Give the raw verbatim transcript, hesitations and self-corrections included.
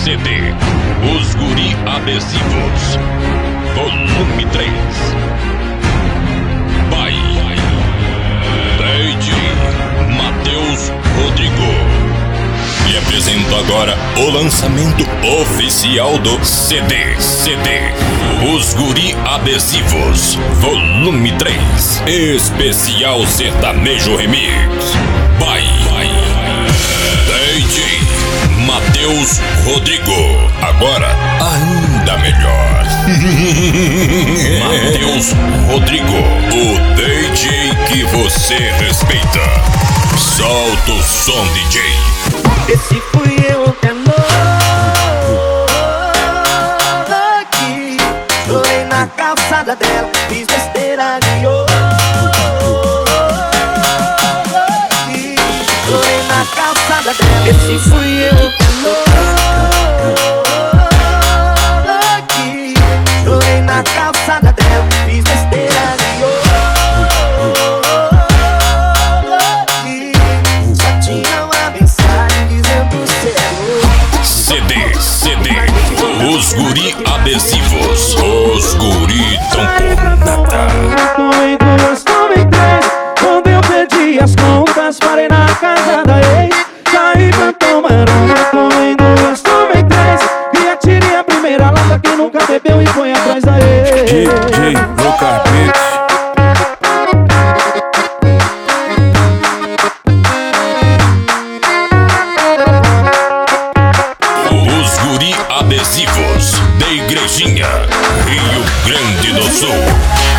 C D Os Guri Adesivos, volume três. By D J Matheus Rodrigo. E apresento agora o lançamento oficial do C D C D Os Guri Adesivos, volume três, especial sertanejo remix. By D J Matheus Rodrigo. Agora ainda melhor. Matheus Rodrigo, o D J que você respeita. Solta o som, D J. Esse fui eu que é novo aqui. Chorei na calçada dela, fiz besteira de ouro aqui. Chorei na calçada dela. Esse fui eu que é novo aqui. Chorei na calçada dela, fiz besteira de ouro aqui. Só tinha uma mensagem dizendo C D C D Os Guri Adesivos. Os guri tão por nada. Tomei duas, tomei três. Quando eu perdi as contas, parei na casa da ex. Saí pra tomar uma. Tomei duas, tomei três. E atirei a primeira lata que nunca bebeu e foi atrás da ex. D J Lucas Beats. Os Guri Adesivos da Igrejinha, Rio Grande do Sul.